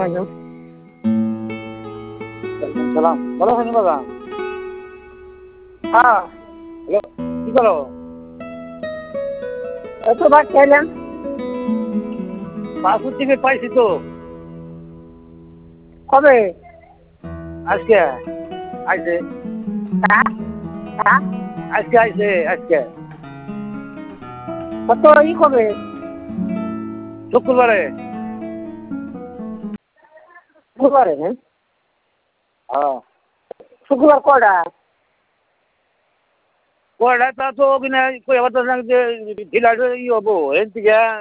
আলাইকুম। সালাম, ভালো আছেন বাবা? হ্যাঁ, হ্যালো, কি করো? এই তো ভাত খাইলাম। পাসপোর্ট টিকিট পাইছি তো কবে? আজকে আইছে। হ্যাঁ হ্যাঁ, আজকে আইছে আজকে কত কবে? শুক্রবারে। শুক্রবারে, হ্যাঁ? হ্যাঁ, শুক্রবার কটা? কয়টা তা তো কিনা কই আবার তো যে ঢিলা হবো এর থেকে